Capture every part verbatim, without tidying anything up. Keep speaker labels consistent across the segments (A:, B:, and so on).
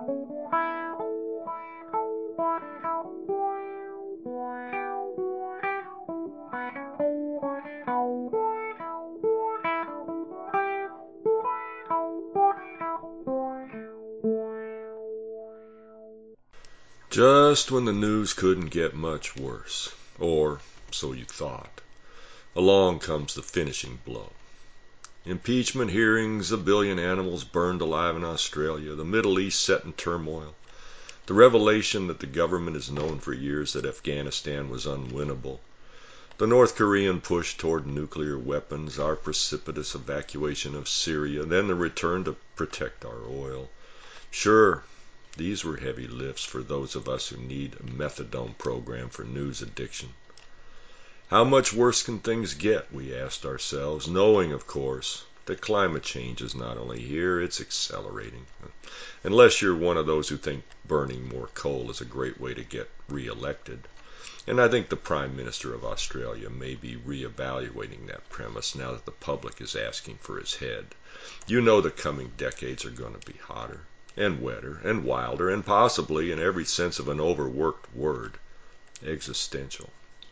A: Just when the news couldn't get much worse, or so you thought, along comes the finishing blow. Impeachment hearings, a billion animals burned alive in Australia, the Middle East set in turmoil, the revelation that the government has known for years that Afghanistan was unwinnable, the North Korean push toward nuclear weapons, our precipitous evacuation of Syria, then the return to protect our oil. Sure, these were heavy lifts for those of us who need a methadone program for news addiction. How much worse can things get, we asked ourselves, knowing, of course, that climate change is not only here, it's accelerating. Unless you're one of those who think burning more coal is a great way to get re-elected. And I think the Prime Minister of Australia may be re-evaluating that premise now that the public is asking for his head. You know the coming decades are going to be hotter and wetter and wilder and possibly, in every sense of an overworked word, existential.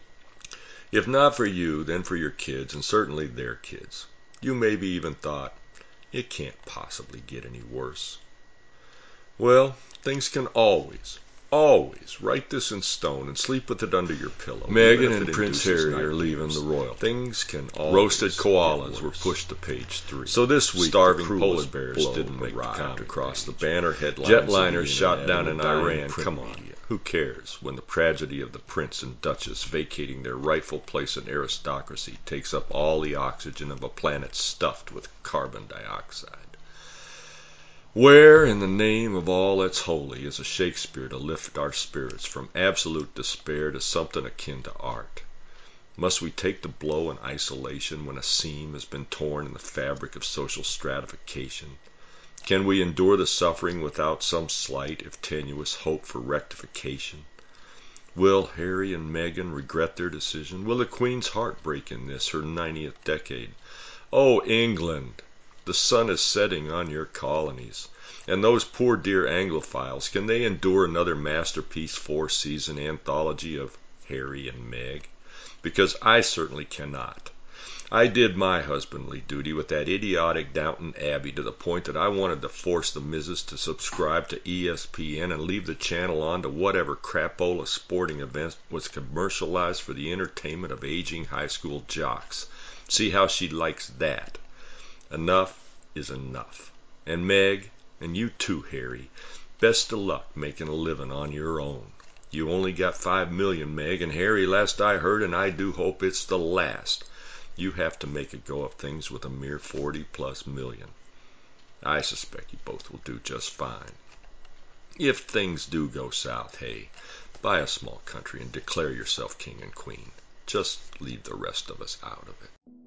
A: If not for you, then for your kids and certainly their kids. You maybe even thought, it can't possibly get any worse. Well, things can always, always write this in stone and sleep with it under your pillow. Meghan and Prince Harry are leaving the royal. Things can always. Roasted koalas were pushed to page three. So this week, starving polar bears didn't make the count across the banner headlines. Jetliners shot down in Iran. Come on. Who cares when the tragedy of the prince and duchess vacating their rightful place in aristocracy takes up all the oxygen of a planet stuffed with carbon dioxide? Where, in the name of all that's holy, is a Shakespeare to lift our spirits from absolute despair to something akin to art? Must we take the blow in isolation when a seam has been torn in the fabric of social stratification? Can we endure the suffering without some slight, if tenuous, hope for rectification? Will Harry and Meghan regret their decision? Will the Queen's heart break in this, her ninetieth decade? Oh, England! The sun is setting on your colonies. And those poor dear Anglophiles, can they endure another masterpiece four-season anthology of Harry and Meg? Because I certainly cannot. I did my husbandly duty with that idiotic Downton Abbey to the point that I wanted to force the missus to subscribe to E S P N and leave the channel on to whatever crapola sporting event was commercialized for the entertainment of aging high school jocks. See how she likes that. Enough is enough. And Meg, and you too, Harry, best of luck making a living on your own. You only got five million, Meg, and Harry, last I heard, and I do hope it's the last, you have to make a go of things with a mere forty plus million. I suspect you both will do just fine. If things do go south, hey, buy a small country and declare yourself king and queen. Just leave the rest of us out of it.